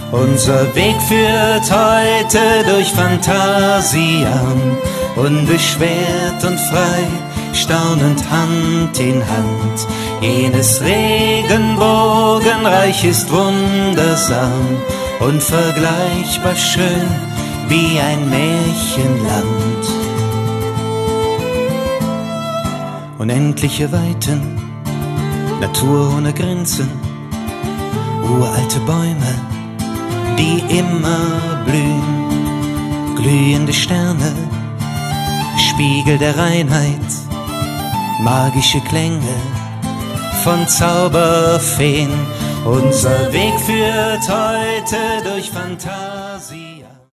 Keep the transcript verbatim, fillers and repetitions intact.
Unser Weg führt heute durch Phantasialand, unbeschwert und frei, staunend Hand in Hand. Jenes Regenbogenreich ist wundersam, unvergleichbar schön wie ein Märchenland. Unendliche Weiten, Natur ohne Grenzen, uralte Bäume, die immer blühen, glühende Sterne, Spiegel der Reinheit, magische Klänge von Zauberfeen. Unser Weg führt heute durch Fantasie.